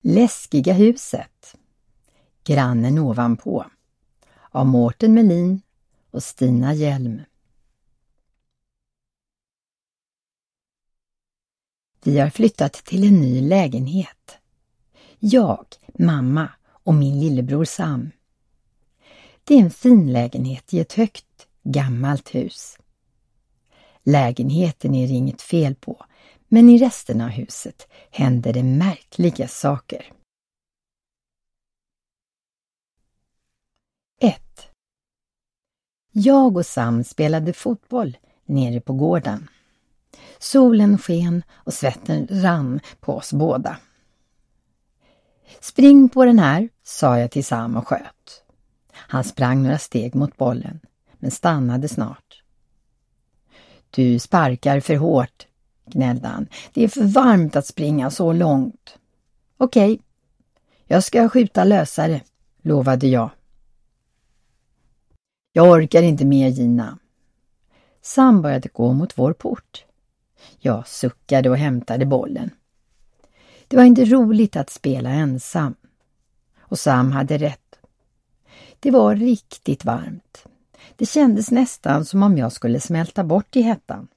Läskiga huset. Grannen ovanpå. Av Mårten Melin och Stina Hjelm. Vi har flyttat till en ny lägenhet. Jag, mamma och min lillebror Sam. Det är en fin lägenhet i ett högt, gammalt hus. Lägenheten är det inget fel på, men i resten av huset händer det märkliga saker. 1. Jag och Sam spelade fotboll nere på gården. Solen sken och svetten rann på oss båda. Spring på den här, sa jag till Sam och sköt. Han sprang några steg mot bollen, men stannade snart. Du sparkar för hårt, gnällde han. Det är för varmt att springa så långt. Okej, jag ska skjuta lösare, lovade jag. Jag orkar inte mer, Gina. Sam började gå mot vår port. Jag suckade och hämtade bollen. Det var inte roligt att spela ensam. Och Sam hade rätt. Det var riktigt varmt. Det kändes nästan som om jag skulle smälta bort i hettan.